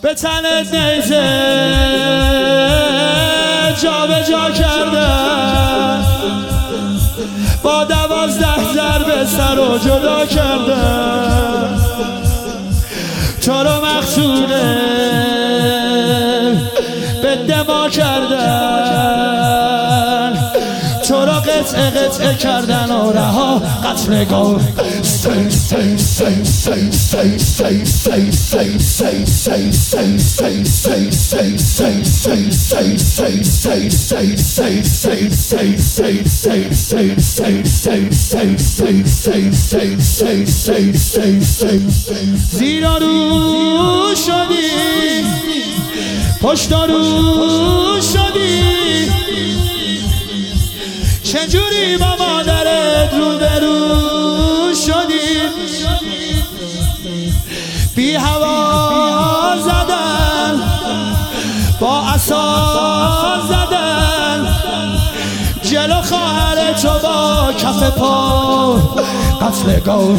به تنت نیزه جا به جا کردن، با 12 ضربه سر و جدا کردن. تو رو مقتوله به دما کردن، تو را قطعه کردن و رها قتلگاه. زیرا رو شدی، پشت رو شدی، چجوری با مادرت رو به رو شدی؟ بی هوا زدن، با عصا زدن، جلو خواهر تو با کف پا قتلگاه.